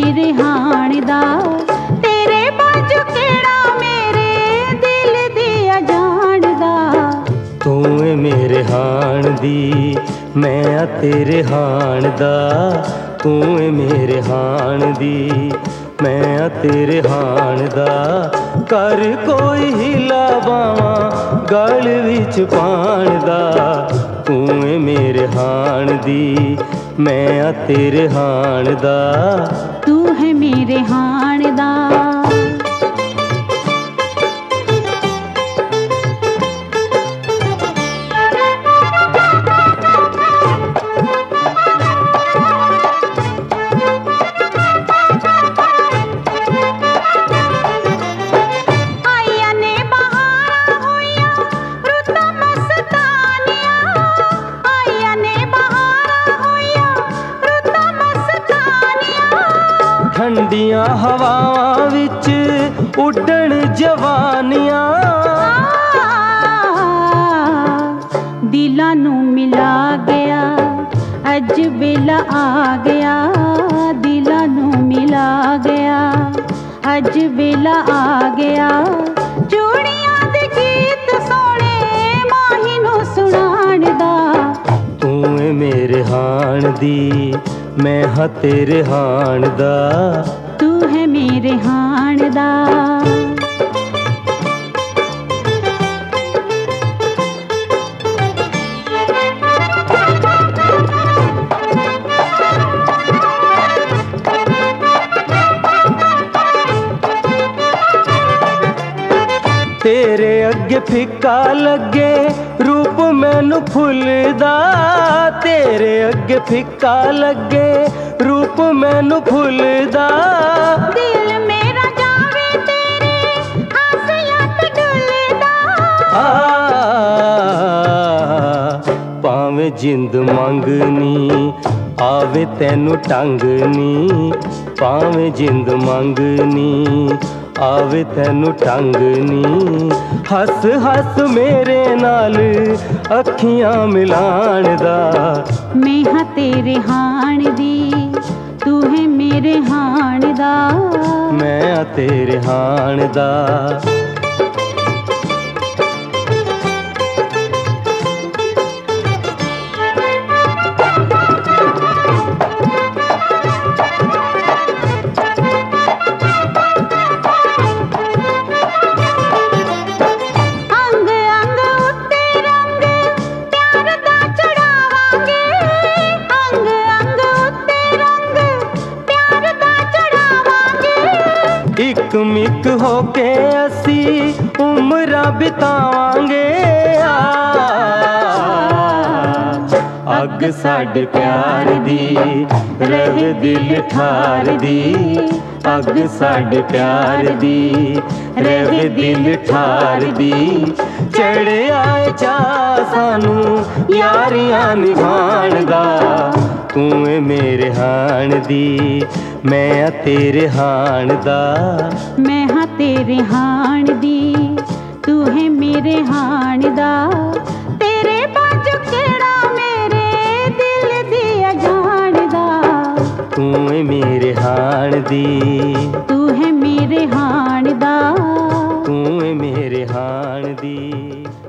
मेरे हाण दा, तेरे बाजू केड़ा मेरे दिल दिया जानदा। तू है मेरे हाण दी, मैं आ तेरे हाण दा। तू है मेरे हाण दी, मैं आ तेरे हाण दा। कर कोई हिला बावां गल विच पाण दा। तू है मेरे हाण दी, मैं आ तेरे हाण दा। तू है मेरे हाण दा। ठंडियां हवावां विच उड्डण जवानियां, दिलां नूं मिला गया अज वेला आ गया। दिलां नूं मिला गया अज वेला आ गया। चूड़ियां दे गीत सोहणे माही नूं सुणाण दा। तू है मेरे हाण दी, मैं हां तेरे हाण दा। तू है मेरे हाण दा। तेरे अगे फिक्का लगे रूप मैनू फुलदा। तेरे अगे फिक्का लगे रूप मैनू फुलदा। दिल मेरा जावे तेरे आसियां ते डुलदा। भावें जिंद मंगनी आवे तैनू टंगनी। भावें जिंद मंगनी आवे तैनू टंगनी। हस हस मेरे नाल अखियां मिलाण दा। मैं हां तेरे हाण दी, तू है मेरे हाण दा। मैं आ तेरे हाण दा। इक मिक होके असी उम्रां बितावांगे। अग साडे प्यार दी रहे दिल ठार दी। अग साडे प्यार दी रहे दिल ठार दी। चढ़े आए चा सानू यारियां निभाण दा। तू है मेरे हाण दी, मैं आ तेरे हाण दा। मैं हां तेरे हाण दी, तू है मेरे हाण दा। तेरे बाजू केड़ा मेरे दिल दिया जानदा। तू है मेरे हाण दी, तू है मेरे हाण दा। तू है मेरे हाण दी।